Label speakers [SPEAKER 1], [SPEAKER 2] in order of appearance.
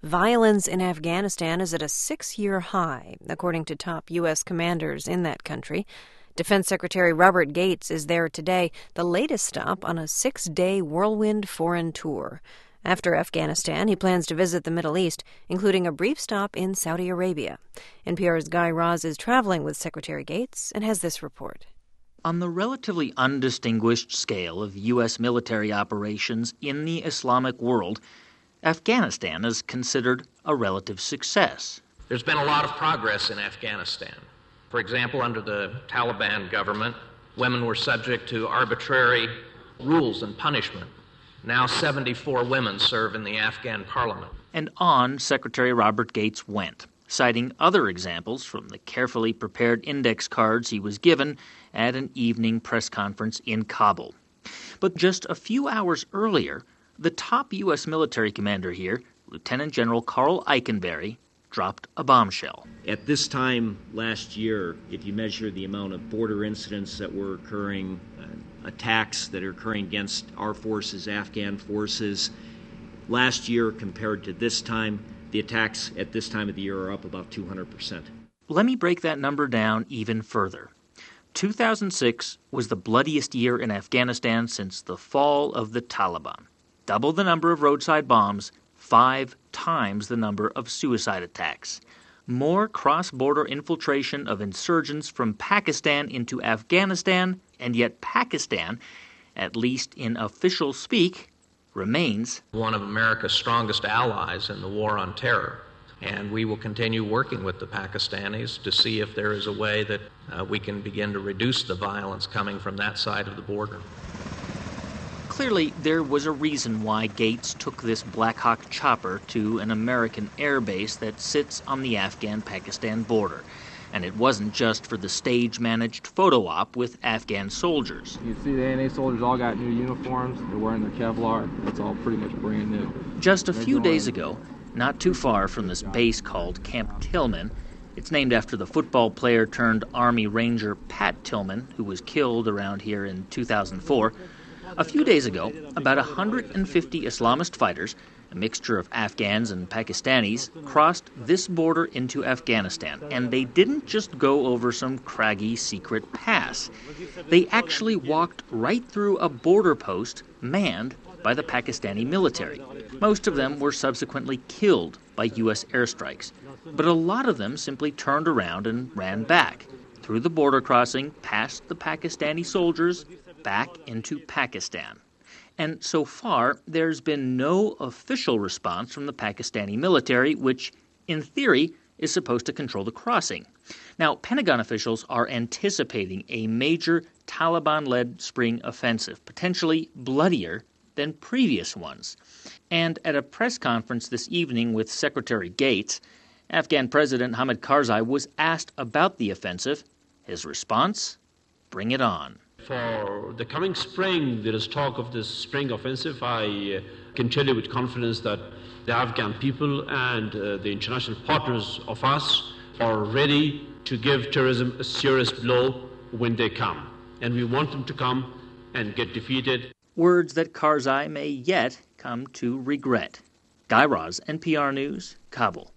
[SPEAKER 1] Violence in Afghanistan is at a 6-year high, according to top U.S. commanders in that country. Defense Secretary Robert Gates is there today, the latest stop on a 6-day whirlwind foreign tour. After Afghanistan, he plans to visit the Middle East, including a brief stop in Saudi Arabia. NPR's Guy Raz is traveling with Secretary Gates and has this report.
[SPEAKER 2] On the relatively undistinguished scale of U.S. military operations in the Islamic world, Afghanistan is considered a relative success.
[SPEAKER 3] There's been a lot of progress in Afghanistan. For example, under the Taliban government, women were subject to arbitrary rules and punishment. Now 74 women serve in the Afghan parliament.
[SPEAKER 2] And on Secretary Robert Gates went, citing other examples from the carefully prepared index cards he was given at an evening press conference in Kabul. But just a few hours earlier, the top U.S. military commander here, Lieutenant General Carl Eikenberry, dropped a bombshell.
[SPEAKER 4] At this time last year, if you measure the amount of border incidents that were occurring, attacks that are occurring against our forces, Afghan forces, last year compared to this time, the attacks at this time of the year are up about 200%.
[SPEAKER 2] Let me break that number down even further. 2006 was the bloodiest year in Afghanistan since the fall of the Taliban. Double the number of roadside bombs, 5 times the number of suicide attacks. More cross-border infiltration of insurgents from Pakistan into Afghanistan, and yet Pakistan, at least in official speak, remains
[SPEAKER 3] one of America's strongest allies in the war on terror. And we will continue working with the Pakistanis to see if there is a way that we can begin to reduce the violence coming from that side of the border.
[SPEAKER 2] Clearly, there was a reason why Gates took this Black Hawk chopper to an American air base that sits on the Afghan-Pakistan border. And it wasn't just for the stage-managed photo op with Afghan soldiers.
[SPEAKER 5] You can see the ANA soldiers all got new uniforms. They're wearing their Kevlar. It's all pretty much brand new.
[SPEAKER 2] Just a few days ago, not too far from this base called Camp Tillman, it's named after the football player turned Army Ranger Pat Tillman, who was killed around here in 2004. A few days ago, about 150 Islamist fighters, a mixture of Afghans and Pakistanis, crossed this border into Afghanistan. And they didn't just go over some craggy secret pass. They actually walked right through a border post manned by the Pakistani military. Most of them were subsequently killed by U.S. airstrikes. But a lot of them simply turned around and ran back, through the border crossing, past the Pakistani soldiers, back into Pakistan. And so far, there's been no official response from the Pakistani military, which, in theory, is supposed to control the crossing. Now, Pentagon officials are anticipating a major Taliban-led spring offensive, potentially bloodier than previous ones. And at a press conference this evening with Secretary Gates, Afghan President Hamid Karzai was asked about the offensive. His response? Bring it on.
[SPEAKER 6] For the coming spring, there is talk of this spring offensive. I can tell you with confidence that the Afghan people and the international partners of us are ready to give terrorism a serious blow when they come. And we want them to come and get defeated.
[SPEAKER 2] Words that Karzai may yet come to regret. Guy Raz, NPR News, Kabul.